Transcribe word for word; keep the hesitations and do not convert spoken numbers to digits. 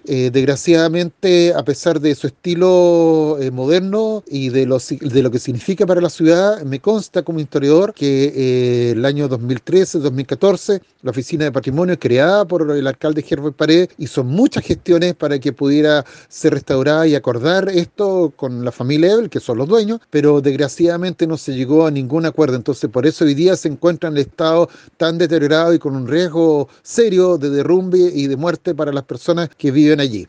Eh, desgraciadamente, a pesar de su estilo eh, moderno y de lo, si- de lo que significa para la ciudad, me consta como historiador que eh, el año dos mil trece, dos mil catorce, la Oficina de Patrimonio, creada por el alcalde Herbert Paredes, hizo muchas gestiones para que pudiera ser restaurada y acordar esto con la familia Ebel, que son los dueños, pero desgraciadamente no se llegó a ningún acuerdo. Entonces, por eso hoy día se encuentra en el estado tan deteriorado y con un riesgo serio de derrumbe y de muerte para las personas que viven allí.